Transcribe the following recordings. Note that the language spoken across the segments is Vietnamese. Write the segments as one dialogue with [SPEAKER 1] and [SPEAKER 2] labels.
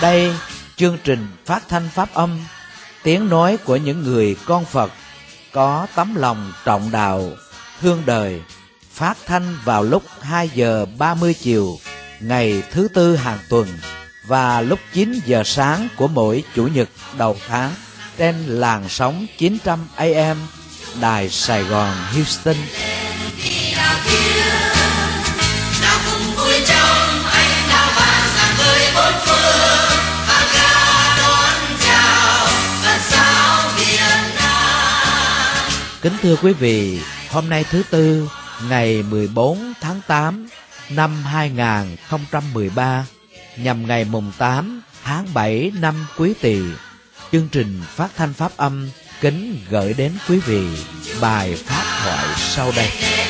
[SPEAKER 1] Đây, chương trình phát thanh pháp âm, tiếng nói của những người con Phật có tấm lòng trọng đạo, thương đời, phát thanh vào lúc 2 giờ 30 chiều ngày thứ Tư hàng tuần và lúc 9 giờ sáng của mỗi Chủ nhật đầu tháng trên làn sóng 900 AM Đài Sài Gòn Houston. Kính thưa quý vị, hôm nay thứ Tư, ngày 14 tháng 8 năm 2013, nhằm ngày mùng 8 tháng 7 năm Quý Tỵ, chương trình phát thanh pháp âm kính gửi đến quý vị bài pháp thoại sau đây.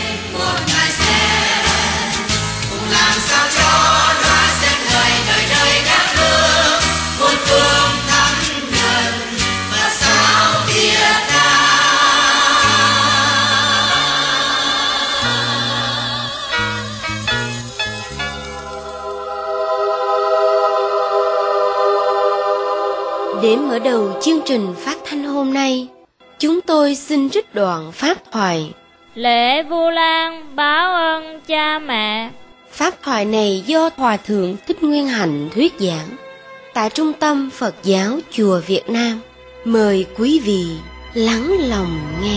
[SPEAKER 2] Để mở đầu chương trình phát thanh hôm nay, chúng tôi xin trích đoạn pháp thoại
[SPEAKER 3] Lễ Vu Lan báo ơn cha mẹ.
[SPEAKER 2] Pháp thoại này do Hòa Thượng Thích Nguyên Hạnh thuyết giảng tại Trung tâm Phật giáo Chùa Việt Nam. Mời quý vị lắng lòng nghe.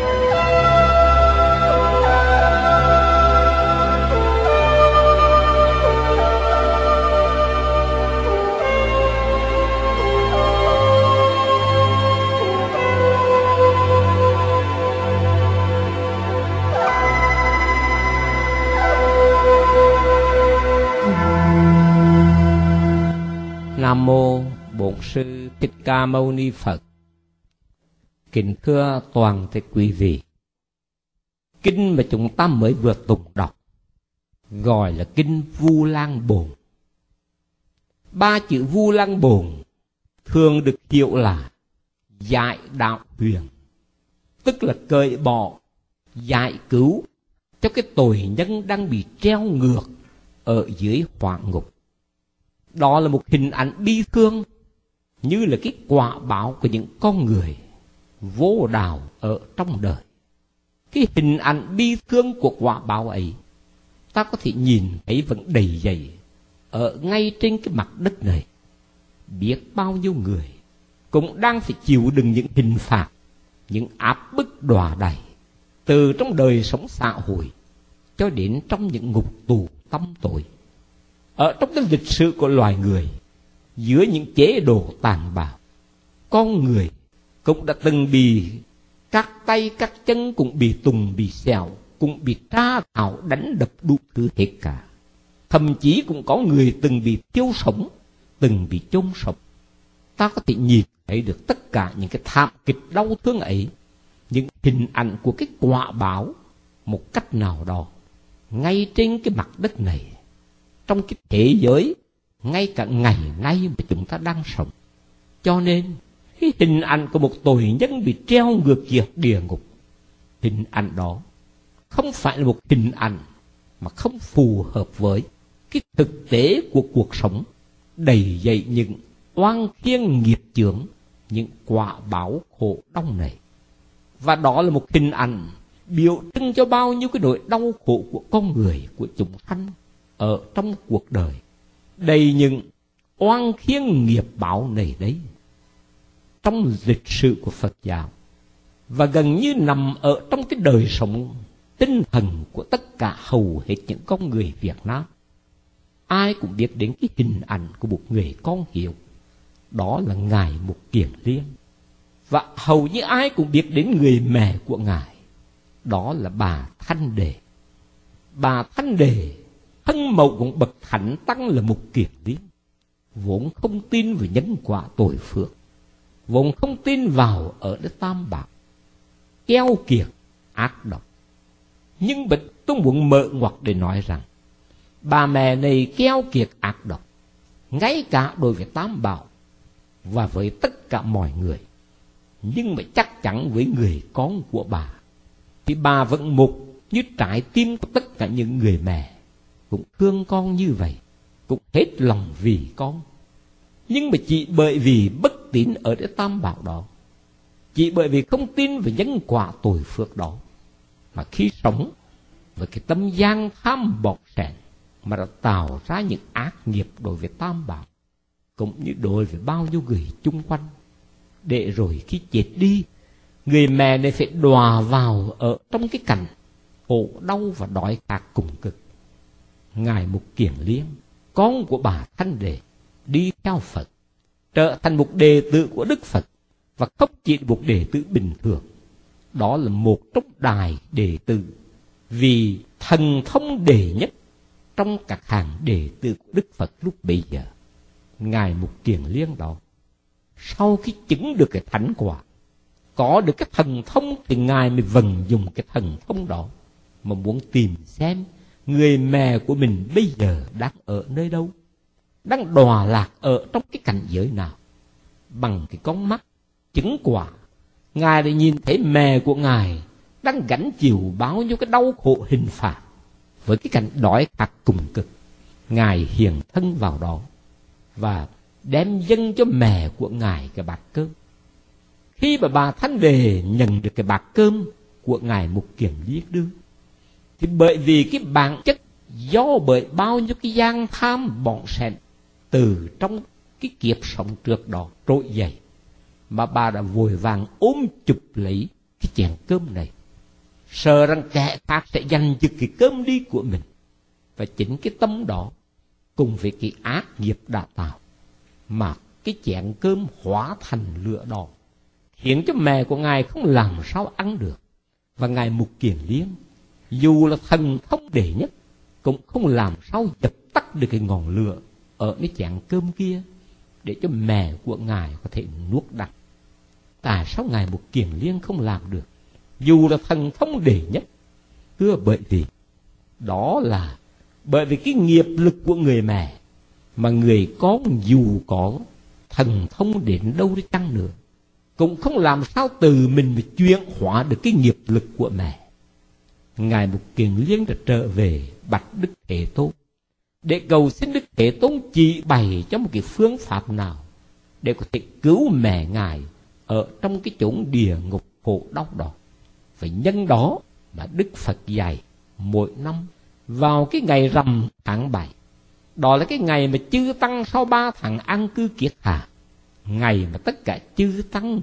[SPEAKER 4] Nam mô Bổn Sư Thích Ca Mâu Ni Phật. Kính thưa toàn thể quý vị, kinh mà chúng ta mới vừa tụng đọc gọi là kinh Vu Lan Bồn. 3 chữ Vu Lan Bồn thường được hiểu là giải đạo huyền, tức là cởi bỏ, giải cứu cho cái tội nhân đang bị treo ngược ở dưới hỏa ngục. Đó là một hình ảnh bi thương, như là cái quả báo của những con người vô đạo ở trong đời. Cái hình ảnh bi thương của quả báo ấy, ta có thể nhìn thấy vẫn đầy dày ở ngay trên cái mặt đất này. Biết bao nhiêu người cũng đang phải chịu đựng những hình phạt, những áp bức đọa đầy, từ trong đời sống xã hội cho đến trong những ngục tù tăm tối. Ở trong cái lịch sử của loài người, dưới những chế độ tàn bạo, con người cũng đã từng bị các tay các chân cũng bị tùng bị xẻo, cũng bị tra thảo đánh đập đủ thứ hết cả. Thậm chí cũng có người từng bị thiêu sống, từng bị chôn sống. Ta có thể nhìn thấy được tất cả những cái thảm kịch đau thương ấy, những hình ảnh của cái quả báo một cách nào đó ngay trên cái mặt đất này, trong cái thế giới ngay cả ngày nay mà chúng ta đang sống. Cho nên cái hình ảnh của một tội nhân bị treo ngược dưới địa ngục, hình ảnh đó không phải là một hình ảnh mà không phù hợp với cái thực tế của cuộc sống đầy dậy những oan khiên nghiệp chướng, những quả báo khổ đau này. Và đó là một hình ảnh biểu trưng cho bao nhiêu cái nỗi đau khổ của con người, của chúng sanh ở trong cuộc đời, đầy những oan khiên nghiệp báo này đấy. Trong lịch sử của Phật giáo, và gần như nằm ở trong cái đời sống tinh thần của tất cả hầu hết những con người Việt Nam, ai cũng biết đến cái hình ảnh của một người con hiếu, đó là Ngài Mục Kiền Liên. Và hầu như ai cũng biết đến người mẹ của Ngài, đó là bà Thanh Đề. Bà Thanh Đề, thân mẫu của bậc thánh tăng là Mục Kiền Liên, vốn không tin vào nhân quả tội phước, vốn không tin vào ở đất tam bảo, keo kiệt ác độc. Nhưng tôi muốn mở ngoặt để nói rằng bà mẹ này keo kiệt ác độc, ngay cả đối với tam bảo và với tất cả mọi người. Nhưng mà chắc chắn với người con của bà thì bà vẫn mục như trái tim của tất cả những người mẹ, cũng thương con như vậy, cũng hết lòng vì con. Nhưng mà chỉ bởi vì bất tín ở cái tam bảo đó, chỉ bởi vì không tin về nhân quả tội phước đó, mà khi sống với cái tâm gian tham bọt sẻn mà đã tạo ra những ác nghiệp đối với tam bảo, cũng như đối với bao nhiêu người chung quanh. Để rồi khi chết đi, người mẹ này phải đọa vào ở trong cái cảnh khổ đau và đói khát cùng cực. Ngài Mục Kiền Liên, con của bà Thanh Đề, đi theo Phật, trở thành một đệ tử của Đức Phật, và không chỉ một đệ tử bình thường, đó là một trong đài đệ tử vì thần thông đệ nhất trong các hàng đệ tử của Đức Phật lúc bấy giờ. Ngài Mục Kiền Liên đó, sau khi chứng được cái thánh quả, có được cái thần thông, thì Ngài mới vận dụng cái thần thông đó mà muốn tìm xem người mẹ của mình bây giờ đang ở nơi đâu, đang đọa lạc ở trong cái cảnh giới nào. Bằng cái con mắt chứng quả, Ngài đã nhìn thấy mẹ của Ngài đang gánh chịu bao nhiêu cái đau khổ hình phạt với cái cảnh đói khát cùng cực. Ngài hiện thân vào đó và đem dâng cho mẹ của Ngài cái bát cơm. Khi mà bà Thanh Đề nhận được cái bát cơm của Ngài Mục Kiền Liên đưa, thì bởi vì cái bản chất do bởi bao nhiêu cái gian tham bỏng sẻn từ trong cái kiếp sống trước đó trỗi dậy, mà bà đã vội vàng ôm chụp lấy cái chén cơm này, sợ rằng kẻ khác sẽ giành giật cái cơm đi của mình. Và chính cái tâm đó cùng với cái ác nghiệp đã tạo, mà cái chén cơm hóa thành lửa đỏ, khiến cho mẹ của Ngài không làm sao ăn được. Và Ngài Mục Kiền Liên, dù là thần thông đệ nhất, cũng không làm sao dập tắt được cái ngọn lửa ở cái chén cơm kia để cho mẹ của Ngài có thể nuốt đắng. Tại sao Ngài Mục Kiền Liên không làm được, dù là thần thông đệ nhất? Thưa, bởi vì đó là bởi vì cái nghiệp lực của người mẹ, mà người con dù có thần thông đến đâu đi chăng nữa, cũng không làm sao từ mình mà chuyển hóa được cái nghiệp lực của mẹ. Ngài Mục Kiền Liên đã trở về bạch Đức Thế Tôn để cầu xin Đức Thế Tôn chỉ bày cho một cái phương pháp nào để có thể cứu mẹ Ngài ở trong cái chốn địa ngục khổ đau đó. Và nhân đó mà Đức Phật dạy mỗi năm vào cái ngày rằm tháng 7, đó là cái ngày mà chư tăng sau 3 tháng an cư kiết hạ, ngày mà tất cả chư tăng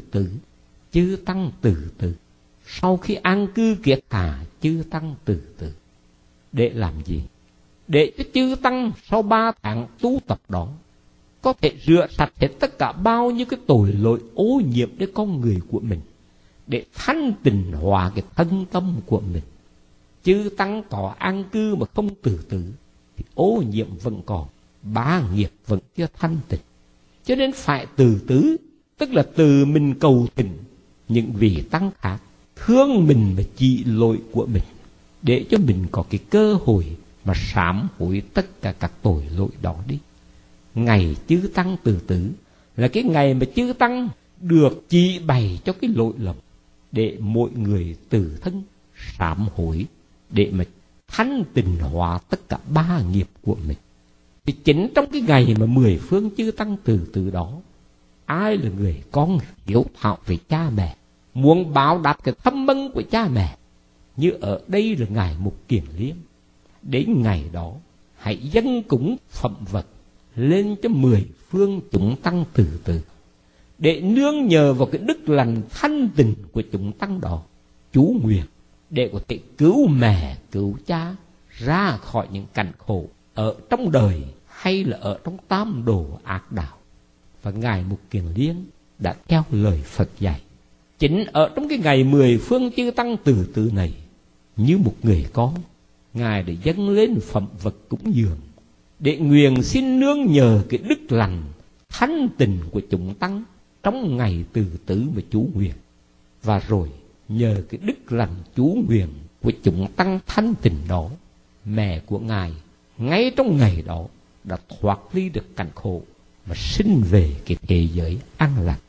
[SPEAKER 4] từ từ sau khi an cư kiết hạ, chư tăng từ từ để làm gì? Để cho chư tăng sau 3 tháng tu tập đó có thể rửa sạch hết tất cả bao nhiêu cái tội lỗi ô nhiễm đến con người của mình, để thanh tịnh hòa cái thân tâm của mình. Chư tăng có an cư mà không từ từ thì ô nhiễm vẫn còn, bá nghiệp vẫn chưa thanh tịnh. Cho nên phải từ từ, tức là từ mình cầu tình những vị tăng khác thương mình và trị lỗi của mình, để cho mình có cái cơ hội mà sám hối tất cả các tội lỗi đó đi. Ngày chư tăng từ từ là cái ngày mà chư tăng được chỉ bày cho cái lỗi lầm, để mỗi người từ thân sám hối, để mà thanh tịnh hóa tất cả 3 nghiệp của mình. Thì chính trong cái ngày mà 10 phương chư tăng từ từ đó, ai là người con hiếu thảo về cha mẹ, muốn báo đáp cái thâm ân của cha mẹ, như ở đây là Ngài Mục Kiền Liên, đến ngày đó hãy dâng cúng phẩm vật lên cho 10 phương chúng tăng từ từ, để nương nhờ vào cái đức lành thanh tịnh của chúng tăng đó, chú nguyện để có thể cứu mẹ cứu cha ra khỏi những cảnh khổ ở trong đời hay là ở trong tam đồ ác đạo. Và Ngài Mục Kiền Liên đã theo lời Phật dạy, chính ở trong cái ngày 10 phương chư tăng từ từ này, như một người con, Ngài đã dâng lên phẩm vật cúng dường để nguyện xin nương nhờ cái đức lành thanh tịnh của chúng tăng trong ngày từ tử mà chú nguyện. Và rồi nhờ cái đức lành chú nguyện của chúng tăng thanh tịnh đó, mẹ của Ngài ngay trong ngày đó đã thoát ly được cảnh khổ mà sinh về cái thế giới an lạc.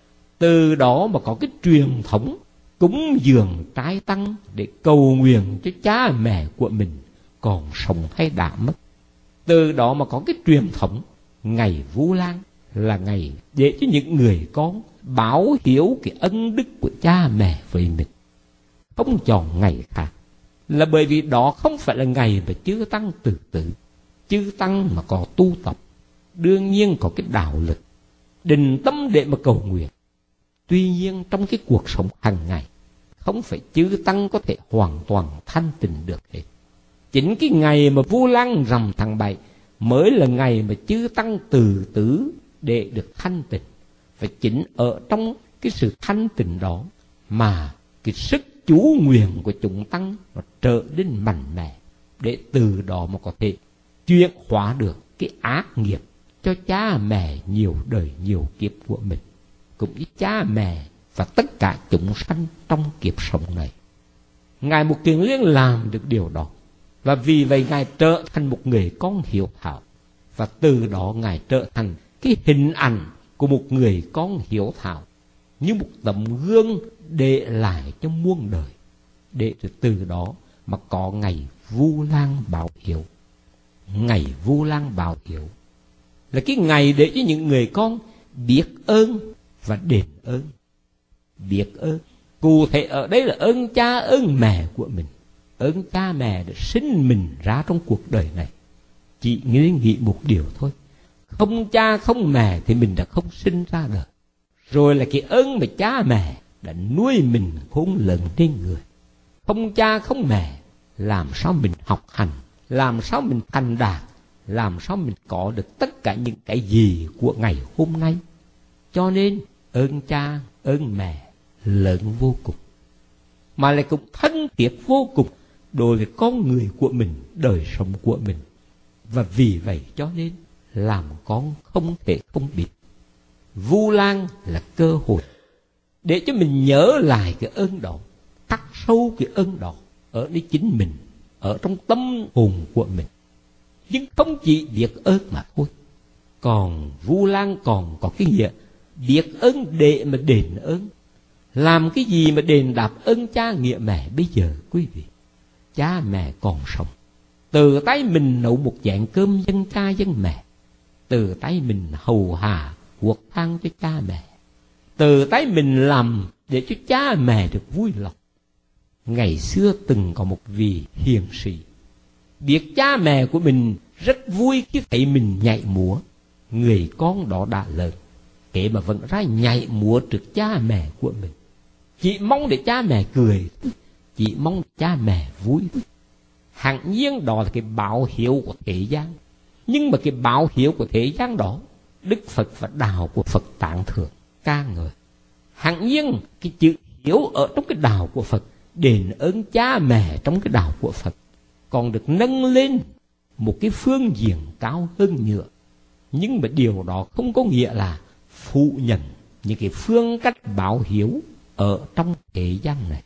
[SPEAKER 4] Từ đó mà có cái truyền thống cúng dường trái tăng để cầu nguyện cho cha mẹ của mình còn sống hay đã mất. Từ đó mà có cái truyền thống Ngày Vu Lan là ngày để cho những người con báo hiếu cái ân đức của cha mẹ với mình. Không chọn ngày khác là bởi vì đó không phải là ngày mà chư tăng tự tử. Chư tăng mà có tu tập, đương nhiên có cái đạo lực, định tâm để mà cầu nguyện. Tuy nhiên trong cái cuộc sống hàng ngày, không phải chư tăng có thể hoàn toàn thanh tịnh được hết. Chính cái ngày mà Vu Lan rằm tháng 7 mới là ngày mà chư tăng tự tử để được thanh tịnh. Và chính ở trong cái sự thanh tịnh đó mà cái sức chú nguyện của chúng tăng nó trở nên mạnh mẽ, để từ đó mà có thể chuyển hóa được cái ác nghiệp cho cha mẹ nhiều đời nhiều kiếp của mình, cũng như cha mẹ và tất cả chúng sanh trong kiếp sống này. Ngài Mục Kiền Liên làm được điều đó, và vì vậy Ngài trở thành một người con hiếu thảo, và từ đó Ngài trở thành cái hình ảnh của một người con hiếu thảo, như một tấm gương để lại cho muôn đời, để từ đó mà có ngày Vu Lan báo hiếu. Ngày Vu Lan báo hiếu là cái ngày để cho những người con biết ơn và đền ơn. Biết ơn cụ thể ở đây là ơn cha ơn mẹ của mình. Ơn cha mẹ đã sinh mình ra trong cuộc đời này. Chỉ nghĩ một điều thôi, không cha không mẹ thì mình đã không sinh ra đời. Rồi là cái ơn mà cha mẹ đã nuôi mình khôn lớn nên người. Không cha không mẹ, làm sao mình học hành, làm sao mình thành đạt, làm sao mình có được tất cả những cái gì của ngày hôm nay. Cho nên ơn cha ơn mẹ lớn vô cùng, mà lại cũng thân thiết vô cùng đối với con người của mình, đời sống của mình. Và vì vậy cho nên làm con không thể không biết. Vu Lan là cơ hội để cho mình nhớ lại cái ơn đó, khắc sâu cái ơn đó ở nơi chính mình, ở trong tâm hồn của mình. Nhưng không chỉ biết ơn mà thôi. Còn Vu Lan còn có cái nghĩa biết ơn để mà đền ơn. Làm cái gì mà đền đáp ơn cha nghĩa mẹ bây giờ quý vị? Cha mẹ còn sống, từ tay mình nấu một chén cơm dân cha dân mẹ, từ tay mình hầu hạ cuộc thang cho cha mẹ, từ tay mình làm để cho cha mẹ được vui lòng. Ngày xưa từng có một vị hiền sĩ biết cha mẹ của mình rất vui khi thấy mình nhảy múa. Người con đó đã lớn, kể mà vẫn ra nhảy múa trước cha mẹ của mình, chỉ mong để cha mẹ cười, chỉ mong cha mẹ vui. Hẳn nhiên đó là cái báo hiếu của thế gian. Nhưng mà cái báo hiếu của thế gian đó, Đức Phật và đạo của Phật tán thưởng ca ngợi. Hẳn nhiên cái chữ hiếu ở trong cái đạo của Phật, đền ơn cha mẹ trong cái đạo của Phật, còn được nâng lên một cái phương diện cao hơn nữa. Nhưng mà điều đó không có nghĩa là phủ nhận những cái phương cách báo hiếu ở trong thế gian này.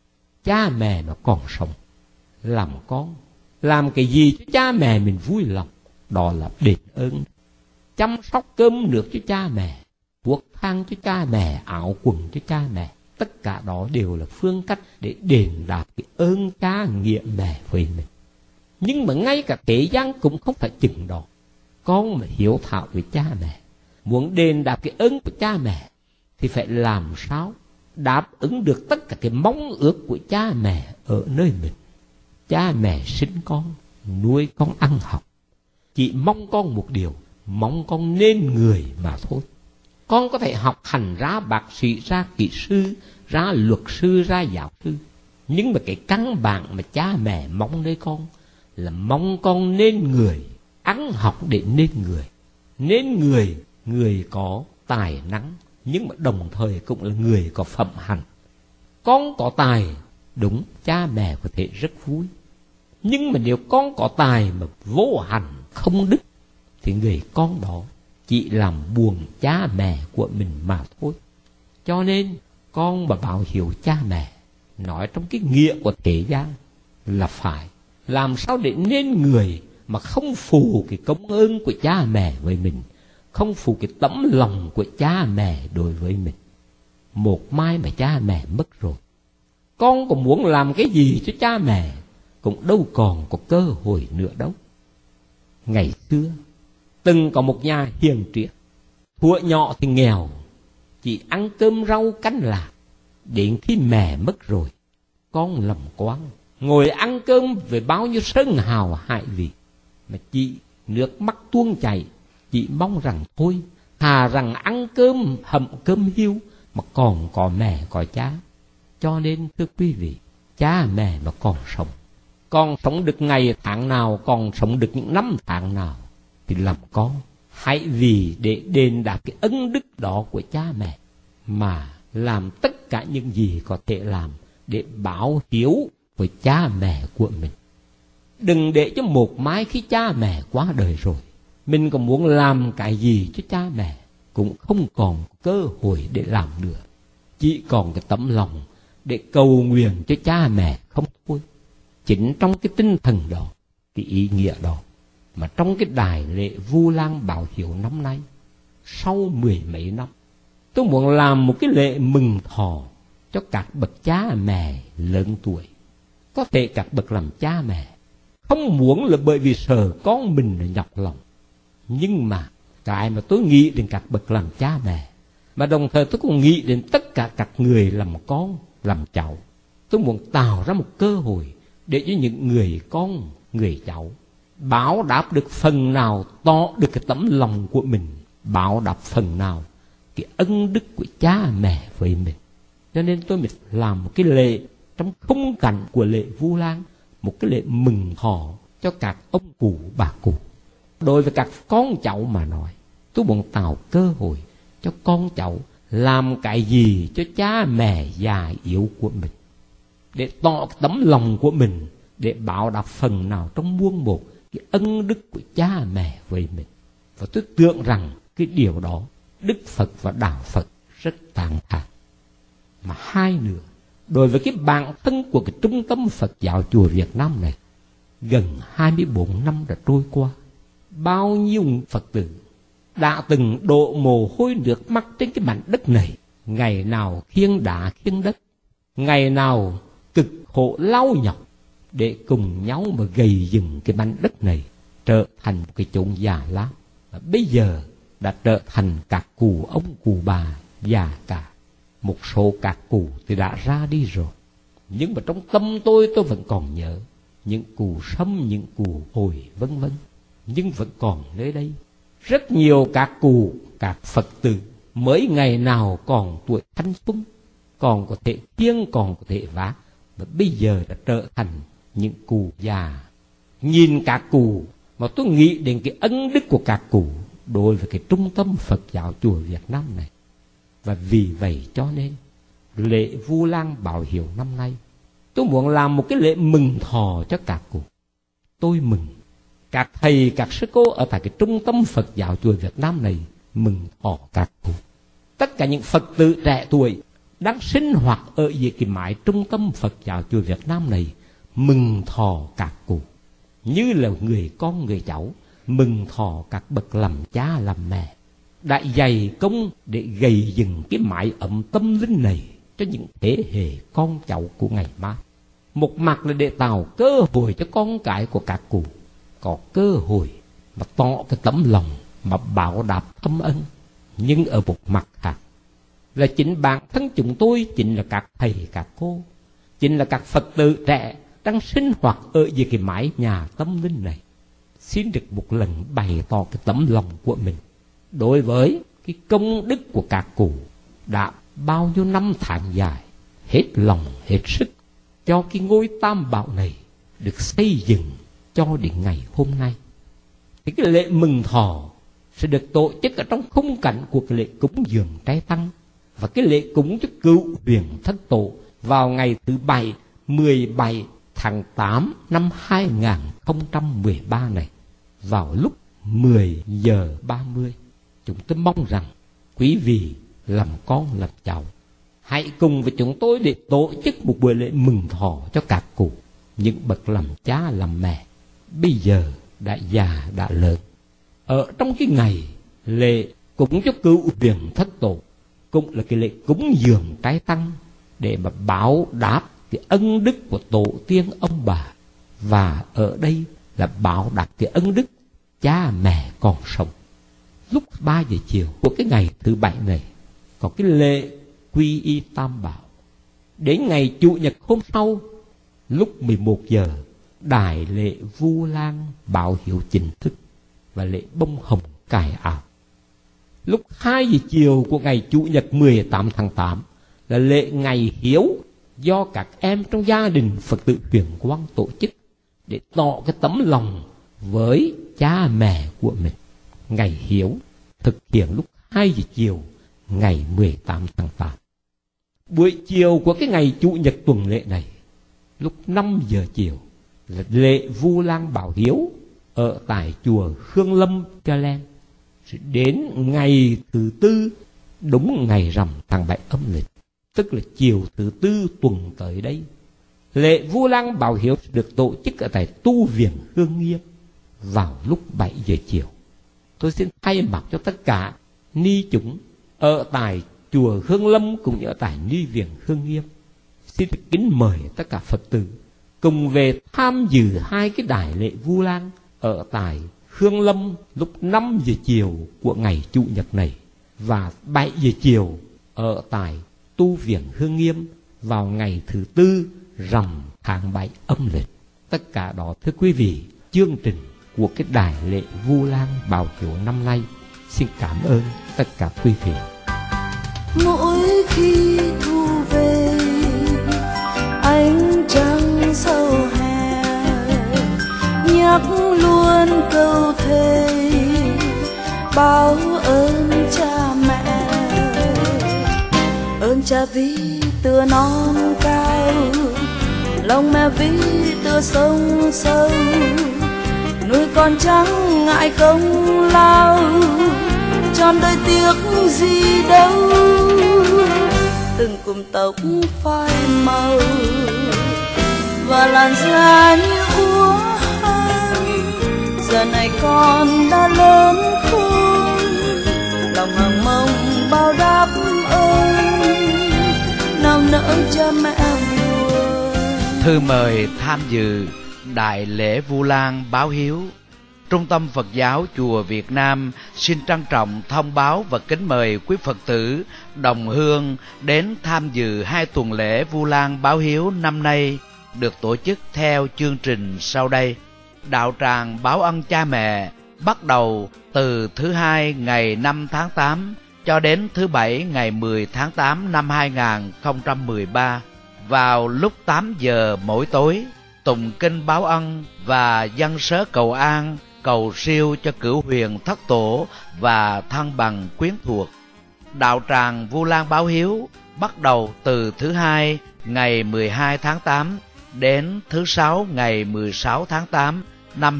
[SPEAKER 4] Cha mẹ nó còn sống, làm con, làm cái gì cho cha mẹ mình vui lòng, đó là đền ơn. Chăm sóc cơm nước cho cha mẹ, quốc thang cho cha mẹ, áo quần cho cha mẹ, tất cả đó đều là phương cách để đền đáp cái ơn cha nghĩa mẹ với mình. Nhưng mà ngay cả thế gian cũng không phải chừng đó. Con mà hiếu thảo với cha mẹ, muốn đền đáp cái ơn của cha mẹ, thì phải làm sao đáp ứng được tất cả cái mong ước của cha mẹ ở nơi mình. Cha mẹ sinh con, nuôi con ăn học, chỉ mong con một điều, mong con nên người mà thôi. Con có thể học hành ra bác sĩ, ra kỹ sư, ra luật sư, ra giáo sư, nhưng mà cái căn bản mà cha mẹ mong nơi con là mong con nên người, ăn học để nên người. Nên người, người có tài năng, nhưng mà đồng thời cũng là người có phẩm hạnh. Con có tài, đúng, cha mẹ có thể rất vui. Nhưng mà nếu con có tài mà vô hạnh, không đức, thì người con đó chỉ làm buồn cha mẹ của mình mà thôi. Cho nên con mà báo hiếu cha mẹ, nói trong cái nghĩa của thế gian là phải làm sao để nên người mà không phụ cái công ơn của cha mẹ với mình, không phụ cái tấm lòng của cha mẹ đối với mình. Một mai mà cha mẹ mất rồi, con còn muốn làm cái gì cho cha mẹ cũng đâu còn có cơ hội nữa đâu. Ngày xưa Từng có một nhà hiền triết, thuở nhỏ thì nghèo, chỉ ăn cơm rau canh lạc. Đến khi mẹ mất rồi, con lầm quán, ngồi ăn cơm với bao nhiêu sơn hào hại vị, mà chị nước mắt tuôn chảy. Chị mong rằng thôi, thà rằng ăn cơm hầm cơm hiu mà còn có mẹ có cha. Cho nên thưa quý vị, cha mẹ mà còn sống được ngày tháng nào, còn sống được những năm tháng nào, thì làm con hãy vì để đền đáp cái ân đức đó của cha mẹ mà làm tất cả những gì có thể làm để báo hiếu với cha mẹ của mình. Đừng để cho một mai khi cha mẹ quá đời rồi, mình còn muốn làm cái gì cho cha mẹ cũng không còn cơ hội để làm nữa. Chỉ còn cái tấm lòng để cầu nguyện cho cha mẹ không thôi. Chính trong cái tinh thần đó, cái ý nghĩa đó, mà trong cái đại lễ Vu Lan Báo Hiếu năm nay, sau 10 mấy năm, tôi muốn làm một cái lễ mừng thọ cho các bậc cha mẹ lớn tuổi. Có thể các bậc làm cha mẹ không muốn là bởi vì sợ con mình là nhọc lòng, nhưng mà cái mà tôi nghĩ đến các bậc làm cha mẹ, mà đồng thời tôi cũng nghĩ đến tất cả các người làm con, làm cháu. Tôi muốn tạo ra một cơ hội để cho những người con, người cháu báo đáp được phần nào, tỏ được cái tấm lòng của mình, báo đáp phần nào cái ân đức của cha mẹ với mình. Cho nên tôi mới làm một cái lễ trong khung cảnh của lễ Vu Lan, một cái lễ mừng thọ cho các ông cụ, bà cụ. Đối với các con cháu mà nói, tôi muốn tạo cơ hội cho con cháu làm cái gì cho cha mẹ già yếu của mình, để tỏ cái tấm lòng của mình, để báo đáp phần nào trong muôn một cái ân đức của cha mẹ với mình. Và tôi tưởng rằng cái điều đó Đức Phật và Đạo Phật rất tán thán. Mà hai nữa, đối với cái bản thân của cái trung tâm Phật giáo chùa Việt Nam này, gần 24 năm đã trôi qua, bao nhiêu Phật tử đã từng đổ mồ hôi nước mắt trên cái mảnh đất này, ngày nào khiêng đá khiêng đất, ngày nào cực khổ lau nhọc để cùng nhau mà gầy dựng cái mảnh đất này trở thành một cái chốn già lắm. Và bây giờ đã trở thành các cụ ông cụ bà già cả. Một số các cụ thì đã ra đi rồi, nhưng mà trong tâm tôi vẫn còn nhớ những cụ Sâm, những cụ Hồi vân vân, nhưng vẫn còn nơi đây. Rất nhiều các cụ, các Phật tử mới ngày nào còn tuổi thanh xuân, còn có thể kiêng, còn có thể vác, và bây giờ đã trở thành những cụ già. Nhìn các cụ mà tôi nghĩ đến cái ân đức của các cụ đối với cái trung tâm Phật giáo chùa Việt Nam này. Và vì vậy cho nên lễ Vu Lan Báo Hiếu năm nay, tôi muốn làm một cái lễ mừng thọ cho các cụ. Tôi mừng các thầy, các sư cô ở tại cái trung tâm Phật giáo chùa Việt Nam này mừng thọ các cụ. Tất cả những Phật tử trẻ tuổi đang sinh hoạt ở dưới cái mái trung tâm Phật giáo chùa Việt Nam này mừng thọ các cụ, như là người con người cháu mừng thọ các bậc làm cha làm mẹ đã dày công để gầy dựng cái mái ấm tâm linh này cho những thế hệ con cháu của ngày mai. Một mặt là để tạo cơ hội cho con cái của các cụ có cơ hội mà tỏ cái tấm lòng mà báo đáp thâm ân, nhưng ở một mặt khác là chính bản thân chúng tôi, chính là các thầy các cô, chính là các Phật tử trẻ đang sinh hoạt ở dưới cái mái nhà tâm linh này, xin được một lần bày tỏ cái tấm lòng của mình đối với cái công đức của các cụ đã bao nhiêu năm tháng dài hết lòng hết sức cho cái ngôi Tam Bảo này được xây dựng cho đến ngày hôm nay. Thì cái lễ mừng thọ sẽ được tổ chức ở trong khung cảnh của cái lễ cúng dường trai tăng và cái lễ cúng cho cựu huyền thất tổ vào ngày thứ Bảy 17 tháng 8 năm 2013 này vào lúc 10 giờ 30. Chúng tôi mong rằng quý vị làm con làm cháu hãy cùng với chúng tôi để tổ chức một buổi lễ mừng thọ cho các cụ, những bậc làm cha làm mẹ bây giờ đã già đã lớn. Ở trong cái ngày lễ cúng cho cựu huyền thất tổ cũng là cái lễ cúng dường trai tăng để mà báo đáp cái ân đức của tổ tiên ông bà, và ở đây là báo đáp cái ân đức cha mẹ còn sống. Lúc 3 giờ chiều của cái ngày thứ Bảy này có cái lễ quy y Tam Bảo. Đến ngày Chủ nhật hôm sau, lúc 11 giờ, đại lễ Vu Lan báo hiếu chính thức và lễ bông hồng cài áo. Lúc 2 giờ chiều của ngày Chủ nhật 18 tháng 8 là lễ ngày hiếu do các em trong gia đình Phật tử Huyền Quang tổ chức để tỏ cái tấm lòng với cha mẹ của mình. Ngày hiếu thực hiện lúc 2 giờ chiều ngày 18 tháng 8. Buổi chiều của cái ngày Chủ nhật tuần lễ này, lúc 5 giờ chiều là lễ Vu Lan báo hiếu ở tại chùa Hương Lâm Cha Len. Đến ngày thứ Tư, đúng ngày rằm tháng 7 âm lịch, tức là chiều thứ Tư tuần tới đây, lễ Vu Lan báo hiếu được tổ chức ở tại tu viện Hương Nghiêm vào lúc 7 giờ chiều. Tôi xin thay mặt cho tất cả ni chúng ở tại chùa Hương Lâm cũng như ở tại ni viện Hương Nghiêm, xin kính mời tất cả Phật tử cùng về tham dự 2 cái đại lễ Vu Lan ở tại Hương Lâm lúc 5 giờ chiều của ngày Chủ nhật này và 7 giờ chiều ở tại tu viện Hương Nghiêm vào ngày thứ Tư rằm tháng 7 âm lịch. Tất cả đó, thưa quý vị, chương trình của cái đại lễ Vu Lan báo hiếu năm nay. Xin cảm ơn tất cả quý vị.
[SPEAKER 5] Mỗi khi thu về, ánh trăng sâu hè nhắc luôn câu thề báo ơn cha mẹ. Ơn cha vì tựa non cao, lòng mẹ vì tựa sông sâu, nuôi con trắng ngại công lao, tròn đời tiếc gì đâu. Từng cụm tóc phai màu và làn da như úa hồng, giờ này con đã lớn khôn, lòng hàng mong bao đáp ơn, nào nỡ cha mẹ buồn.
[SPEAKER 1] Thư mời tham dự đại lễ Vu Lan báo hiếu. Trung tâm Phật giáo Chùa Việt Nam xin trân trọng thông báo và kính mời quý Phật tử đồng hương đến tham dự 2 tuần lễ Vu Lan báo hiếu năm nay được tổ chức theo chương trình sau đây. Đạo tràng báo ân cha mẹ bắt đầu từ thứ Hai ngày 5 tháng 8 cho đến thứ Bảy ngày 10 tháng 8 năm 2013 vào lúc 8 giờ mỗi tối, tụng kinh báo ân và dâng sớ cầu an, cầu siêu cho cửu huyền thất tổ và thân bằng quyến thuộc. Đạo tràng Vu Lan báo hiếu bắt đầu từ thứ Hai ngày 12 tháng 8 đến thứ Sáu ngày 16 tháng 8 năm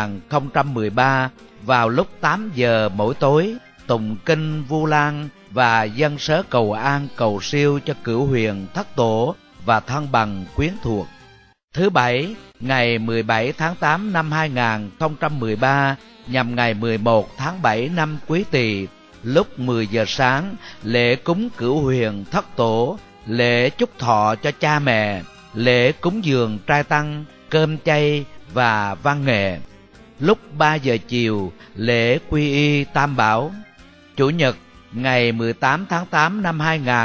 [SPEAKER 1] 2013 vào lúc 8 giờ mỗi tối, tụng kinh Vu Lan và dâng sớ cầu an, cầu siêu cho cửu huyền thất tổ và thân bằng quyến thuộc. Thứ Bảy, ngày 17 tháng 8 năm 2013 nhằm ngày 11 tháng 7 năm Quý Tỵ, lúc 10 giờ sáng, lễ cúng cửu huyền thất tổ, lễ chúc thọ cho cha mẹ, lễ cúng dường trai tăng, cơm chay và văn nghệ. Lúc 3 giờ chiều, lễ quy y Tam Bảo. Chủ nhật, ngày 18 tháng 8 năm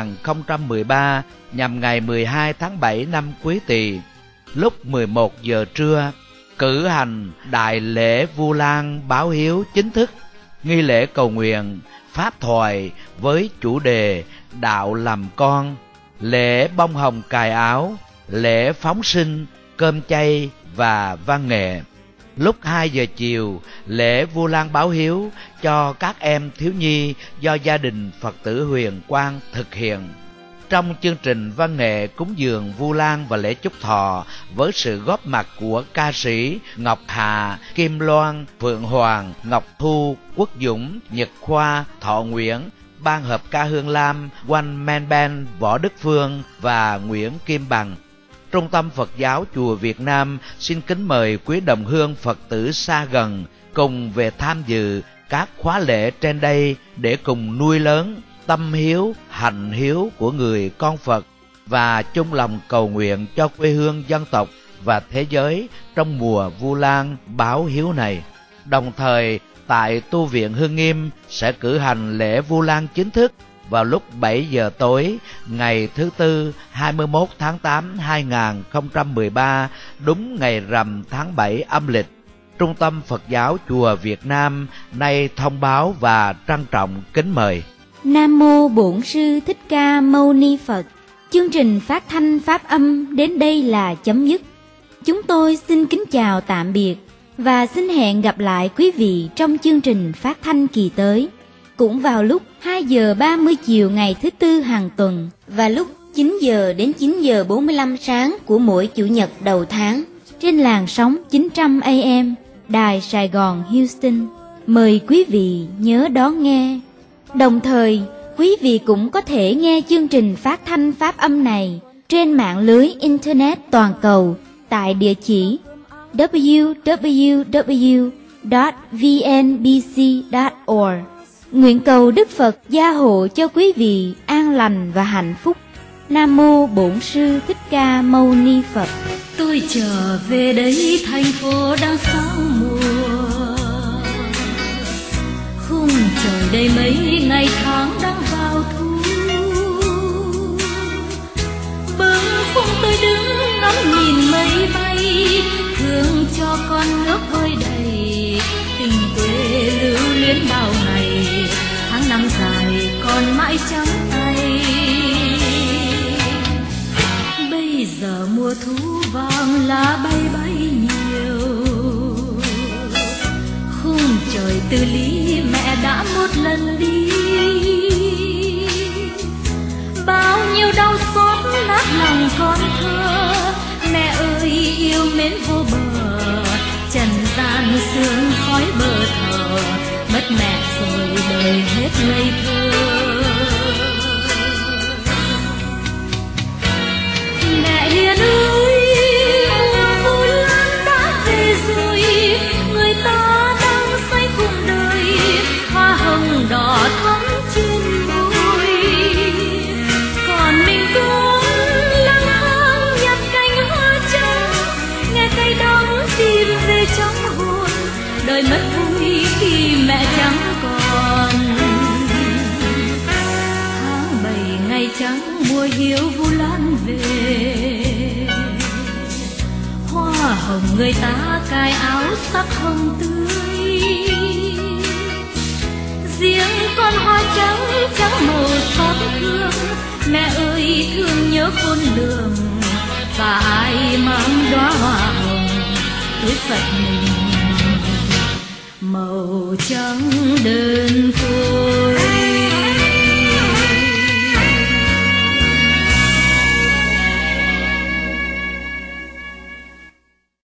[SPEAKER 1] 2013 nhằm ngày 12 tháng 7 năm Quý Tỵ, lúc 11 giờ trưa, cử hành đại lễ Vu Lan báo hiếu chính thức, nghi lễ cầu nguyện, pháp thoại với chủ đề đạo làm con, lễ bông hồng cài áo, lễ phóng sinh, cơm chay và văn nghệ. Lúc 2 giờ chiều, lễ Vu Lan báo hiếu cho các em thiếu nhi do gia đình Phật tử Huyền Quang thực hiện. Trong chương trình văn nghệ cúng dường Vu Lan và lễ chúc thọ với sự góp mặt của ca sĩ Ngọc Hà, Kim Loan, Phượng Hoàng, Ngọc Thu, Quốc Dũng, Nhật Khoa, Thọ Nguyễn, ban hợp ca Hương Lam, One Man Band Võ Đức Phương và Nguyễn Kim Bằng. Trung tâm Phật giáo Chùa Việt Nam xin kính mời quý đồng hương Phật tử xa gần cùng về tham dự các khóa lễ trên đây để cùng nuôi lớn tâm hiếu, hạnh hiếu của người con Phật và chung lòng cầu nguyện cho quê hương dân tộc và thế giới trong mùa Vu Lan báo hiếu này. Đồng thời, tại tu viện Hưng Nghiêm sẽ cử hành lễ Vu Lan chính thức vào lúc 7 giờ tối ngày thứ Tư 21 tháng 8 2013, đúng ngày rằm tháng 7 âm lịch. Trung tâm Phật giáo Chùa Việt Nam nay thông báo và trân trọng kính mời.
[SPEAKER 6] Nam Mô Bổn Sư Thích Ca Mâu Ni Phật. Chương trình phát thanh pháp âm đến đây là chấm dứt. Chúng tôi xin kính chào tạm biệt và xin hẹn gặp lại quý vị trong chương trình phát thanh kỳ tới, cũng vào lúc 2 giờ 30 chiều ngày thứ Tư hàng tuần và lúc 9 giờ đến 9 giờ 45 sáng của mỗi Chủ nhật đầu tháng trên làn sóng 900 AM Đài Sài Gòn Houston. Mời quý vị nhớ đón nghe. Đồng thời, quý vị cũng có thể nghe chương trình phát thanh pháp âm này trên mạng lưới Internet toàn cầu tại địa chỉ www.vnbc.org. Nguyện cầu Đức Phật gia hộ cho quý vị an lành và hạnh phúc. Nam Mô Bổn Sư Thích Ca Mâu Ni Phật.
[SPEAKER 5] Tôi trở về đây thành phố đang sáng mùa, khung trời đầy mấy ngày tháng đang vào thu. Bâng khuâng tôi đứng ngắm nhìn mây bay, thương cho con nước vơi đầy, tình quê lưu luyến bao ngày, tháng năm dài còn mãi trắng tay. Bây giờ mùa thu vàng lá bay bay nhiều, khung trời từ ly mẹ đã một lần đi. Bao nhiêu đau xót nát lòng con thơ, mẹ ơi yêu mến vô bờ, trần gian sương khói bờ thờ, mất mẹ rồi đời hết ngây thơ. Mẹ hiền ơi, mùa Vu Lan đã về rồi, người ta đang say cùng đời, hoa hồng đỏ thắm trên môi, còn mình cũng lang thang nhặt cành hoa trắng, nghe cây đắng tìm về trong hồn, đời mất vui khi mẹ chẳng còn. Tháng 7 ngày trắng mùa hiu Vu Lan về, hoa hồng người ta cài áo sắc hồng tươi, riêng con hoa trắng trắng màu xót thương, mẹ ơi thương nhớ khôn lường, và ai mang đóa hoa hồng túi Phật mình màu trắng đơn phương.